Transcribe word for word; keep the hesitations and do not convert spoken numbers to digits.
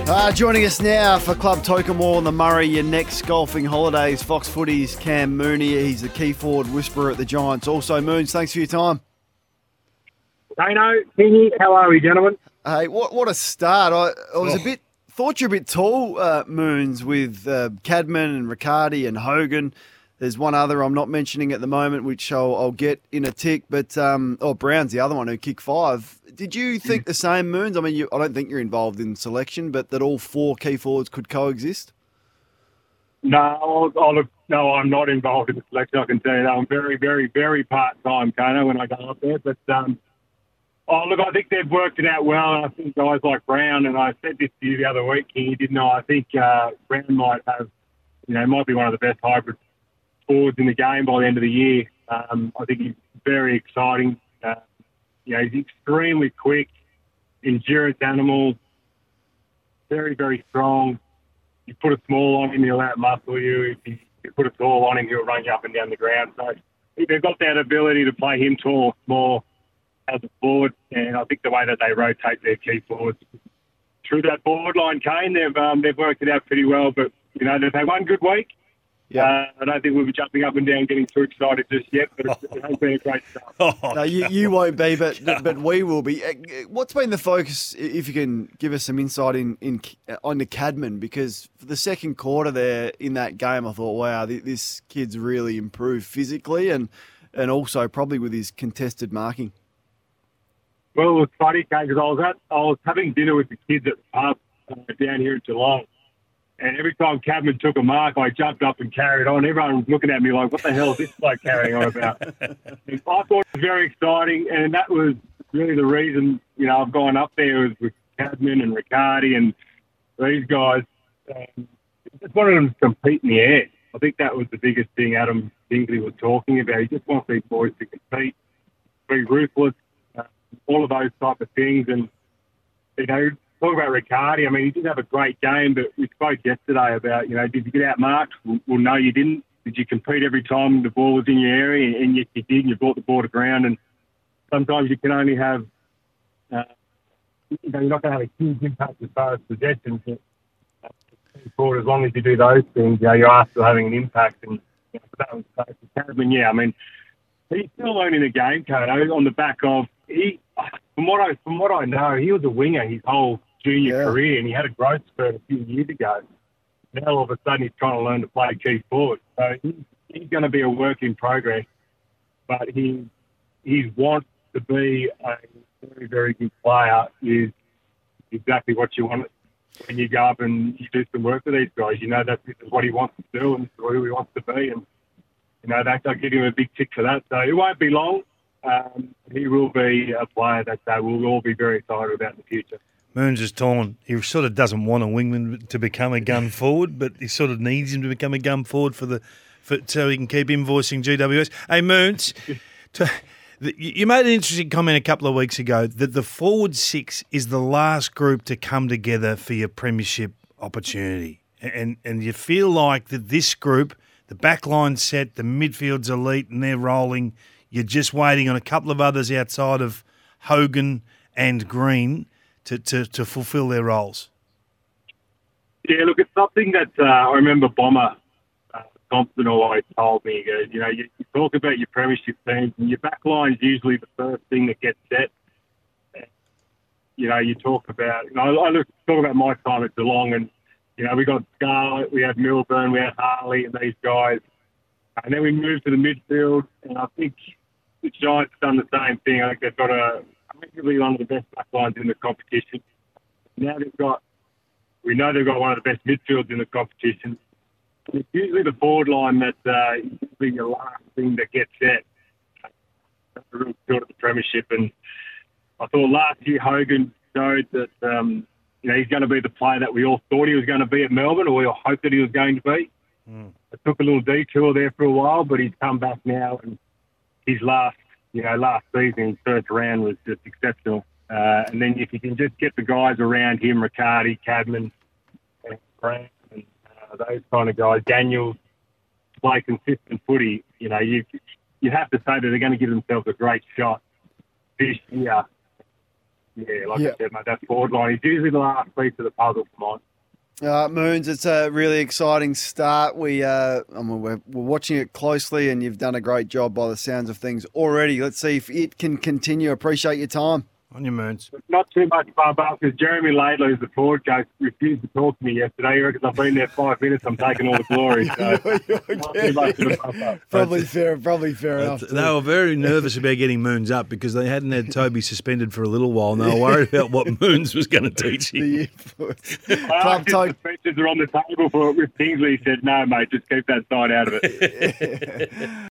Uh, joining us now for Club Tokemore on the Murray, your next golfing holidays, Fox Footy's Cam Mooney. He's the key forward whisperer at the Giants. Also, Moons, thanks for your time. Dano, Kingy, how are we, gentlemen? Hey, what what a start. I, I was Oh. a bit, thought you were a bit tall, uh, Moons, with uh, Cadman and Riccardi and Hogan. There's one other I'm not mentioning at the moment, which I'll, I'll get in a tick. But um, oh, Brown's the other one who kicked five. Did you think the same, Moons? I mean, you, I don't think you're involved in selection, but that all four key forwards could coexist? No, I'll, I'll look, no, I'm not involved in the selection. I can tell you that. I'm very, very, very part-time, Kano, when I go up there. But, um, oh, look, I think they've worked it out well. I think guys like Brown, and I said this to you the other week, King, didn't I? I think uh, Brown might have, you know, might be one of the best hybrid forwards in the game by the end of the year. Um, I think he's very exciting. Uh, you know, he's extremely quick, endurance animal, very, very strong. You put a small on him, he'll out-muscle you. If you, you put a tall on him, he'll run you up and down the ground. So they've got that ability to play him tall or small as a forward, and I think the way that they rotate their key forwards through that forward line, Kane, they've um, they've worked it out pretty well. But, you know, they've had one good week. Yeah. Uh, I don't think we'll be jumping up and down getting too excited just yet, but it's, it has been a great start. Oh, no, you, you won't be, but but we will be. What's been the focus, if you can give us some insight in, in on the Cadman? Because for the second quarter there in that game, I thought, wow, this kid's really improved physically and, and also probably with his contested marking. Well, it was funny, Kate, because I was at I was having dinner with the kids at the pub uh, down here in Geelong, and every time Cadman took a mark, I jumped up and carried on. Everyone was looking at me like, what the hell is this bloke carrying on about? And I thought it was very exciting, and that was really the reason, you know, I've gone up there was with Cadman and Riccardi and these guys. Um, just wanted them to compete in the air. I think that was the biggest thing Adam Kingsley was talking about. He just wants these boys to compete, be ruthless, uh, all of those type of things. And, you know, talk about Riccardi, I mean, he didn't have a great game, but we spoke yesterday about, you know, did you get outmarked? Well, well, no, you didn't. Did you compete every time the ball was in your area? And yes, you did, and you brought the ball to ground. And sometimes you can only have, uh, you know, you're not going to have a huge impact as far as possessions. But uh, as long as you do those things, you know, you are still having an impact. And you know, that was so for Cadman, yeah, I mean, he's still learning the game, Kodo, on the back of, he, from what I from what I know, he was a winger his whole junior yeah. career, and he had a growth spurt a few years ago. Now all of a sudden he's trying to learn to play key forward. So he's, he's going to be a work in progress, but he his want to be a very, very good player is exactly what you want when you go up and you do some work with these guys. You know that this is what he wants to do and this is who he wants to be, and you know that they'll give him a big tick for that. So it won't be long. Um, he will be a player that uh, we'll all be very excited about in the future. Moons is torn. He sort of doesn't want a wingman to become a gun forward, but he sort of needs him to become a gun forward for the for, so he can keep invoicing G W S. Hey, Moons, to, you made an interesting comment a couple of weeks ago that the forward six is the last group to come together for your premiership opportunity. And, and you feel like that this group, the back line's set, the midfield's elite, and they're rolling. You're just waiting on a couple of others outside of Hogan and Green to, to, to fulfil their roles. Yeah, look, it's something that uh, I remember Bomber uh, Thompson always told me. He goes, you know, you, you talk about your premiership teams, and your back line is usually the first thing that gets set. And, you know, you talk about, you know, I look, talk about my time at Geelong, and, you know, we got Scarlett, we had Milburn, we had Harley and these guys. And then we moved to the midfield, and I think the Giants have done the same thing. I think they've got a arguably one of the best back lines in the competition. Now they've got, we know they've got one of the best midfields in the competition. It's usually the forward line that uh, is usually the last thing that gets set. That's a real field at the premiership. And I thought last year Hogan showed that, um, you know, he's going to be the player that we all thought he was going to be at Melbourne, or we all hoped that he was going to be. Mm. It took a little detour there for a while, but he's come back now, and his last, you know, last season, his first round was just exceptional. Uh, and then if you can just get the guys around him, Riccardi, Cadman, and Grant, and uh, those kind of guys, Daniels, play consistent footy, you know, you you have to say that they're going to give themselves a great shot this year. yeah, like Yeah. I said, mate, that forward line is usually the last piece of the puzzle for mine. Uh, Moons, it's a really exciting start. We, uh, I mean, we're, we're watching it closely, and you've done a great job by the sounds of things already. Let's see if it can continue. Appreciate your time. On your Moons. Not too much fun, but because Jeremy Laidlaw, who's the forward coach, refused to talk to me yesterday. He reckons I've been there five minutes. I'm taking all the glory. So, not too much of a bump up. Probably fair. Probably fair enough. They were very nervous about getting Moons up because they hadn't had Toby suspended for a little while, and they were worried about what Moons was going to teach him. The influence. I Club asked if toe. the suspensions are on the table for with Kingsley. He said, no, mate, just keep that side out of it.